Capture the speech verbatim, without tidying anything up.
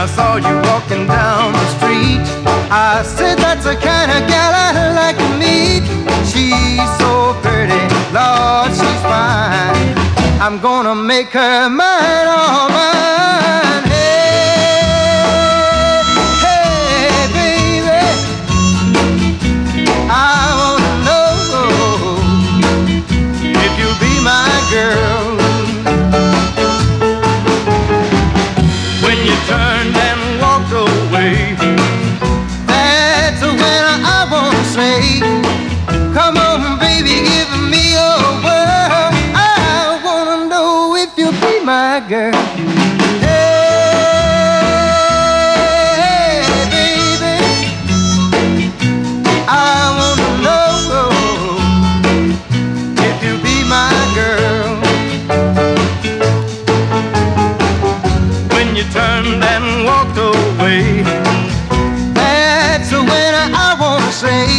I saw you walking down the street. I said that's the kind of gal I like to meet. She's so pretty, Lord, she's fine. I'm gonna make her mine, all mine. Hey, hey, baby, I wanna know if you'll be my girl. When you turned and walked away, that's when I wanna say, come on, baby, give me your word. I wanna know if you'll be my girl. Hey, baby, I wanna know if you'll be my girl. When you turned and walked away, that's when I wanna say,